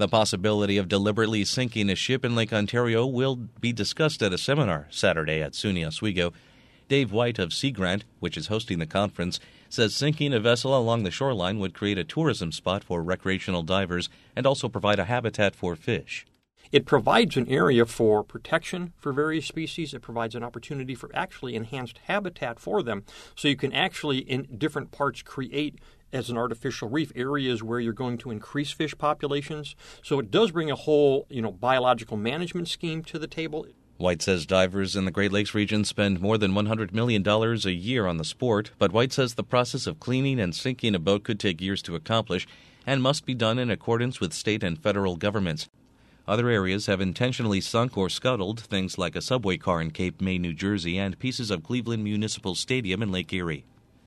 The possibility of deliberately sinking a ship in Lake Ontario will be discussed at a seminar Saturday at SUNY Oswego. Dave White of Sea Grant, which is hosting the conference, says sinking a vessel along the shoreline would create a tourism spot for recreational divers and also provide a habitat for fish. It provides an area for protection for various species. It provides an opportunity for actually enhanced habitat for them. So you can actually, in different parts, create as an artificial reef areas where you're going to increase fish populations. So it does bring a whole, biological management scheme to the table. White says divers in the Great Lakes region spend more than $100 million a year on the sport, but White says the process of cleaning and sinking a boat could take years to accomplish and must be done in accordance with state and federal governments. Other areas have intentionally sunk or scuttled, things like a subway car in Cape May, New Jersey, and pieces of Cleveland Municipal Stadium in Lake Erie.